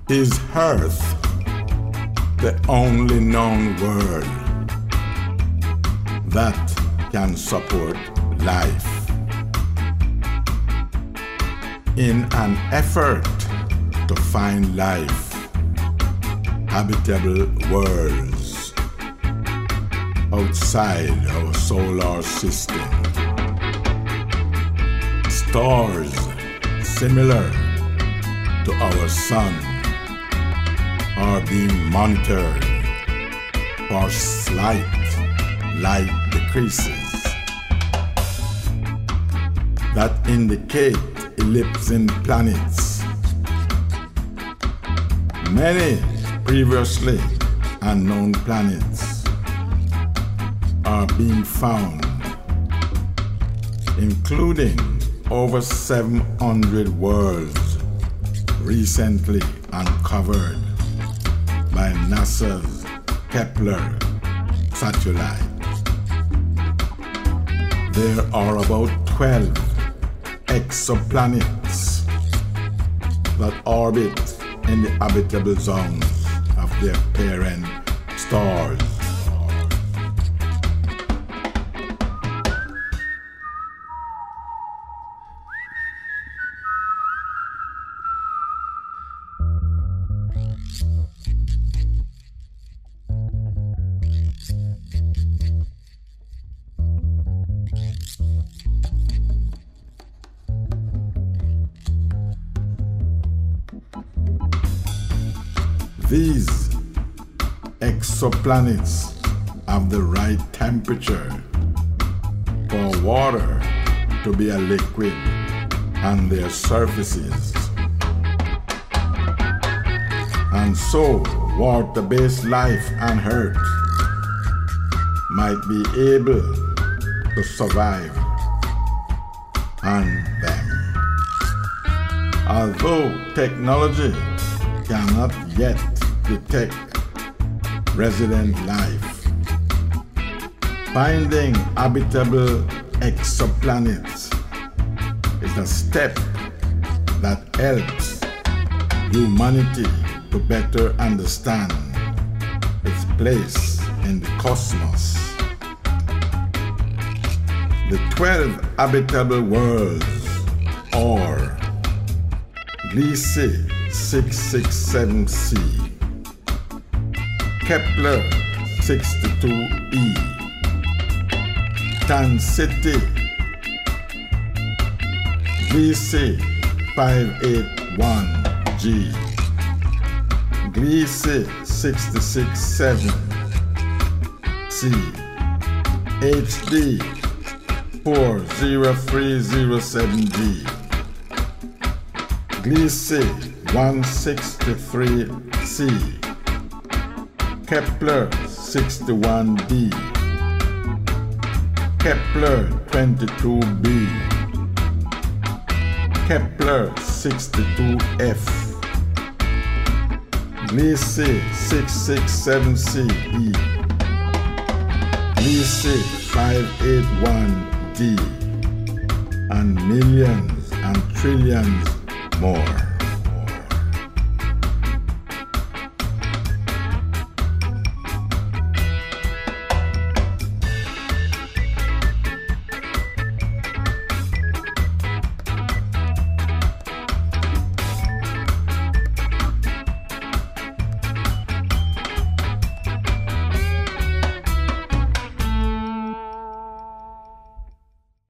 Is Earth the only known world that can support life? In an effort to find life, habitable worlds outside our solar system, stars similar to our sun are being monitored for slight light decreases that indicate ellipsing planets. Many previously unknown planets are being found, including over 700 worlds recently uncovered by NASA's Kepler satellite. There are about 12 exoplanets that orbit in the habitable zones of their parent stars. These exoplanets have the right temperature for water to be a liquid on their surfaces. And so, water-based life on Earth might be able to survive on them. Although technology cannot yet detect resident life, finding habitable exoplanets is a step that helps humanity to better understand its place in the cosmos. The 12 habitable worlds, or Gliese 667c, Kepler 62e, Tan-City, Gliese 581g, Gliese 66-7c, HD 40307g, Gliese 163c, Kepler 61d, Kepler 22b, Kepler 62f, Gliese 667ce, Gliese 581d, and millions and trillions more.